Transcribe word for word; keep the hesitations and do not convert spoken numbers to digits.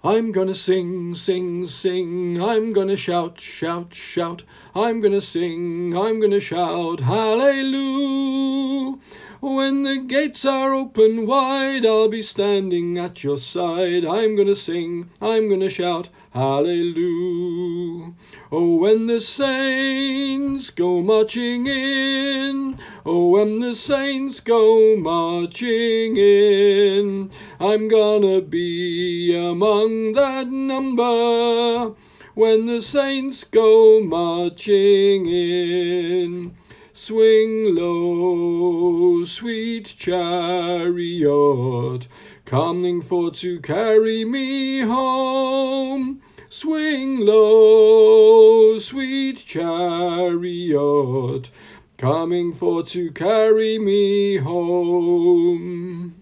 I'm gonna sing, sing, sing, I'm gonna shout, shout, shout, I'm gonna sing, I'm gonna shout, hallelujah. When the gates are open wide, I'll be standing at your side. I'm gonna sing, I'm gonna shout, hallelujah. Oh, when the saints go marching in, oh, when the saints go marching in, I'm gonna be among that number. When the saints go marching in, swing low, sweet chariot, coming for to carry me home. Swing low, sweet chariot, coming for to carry me home.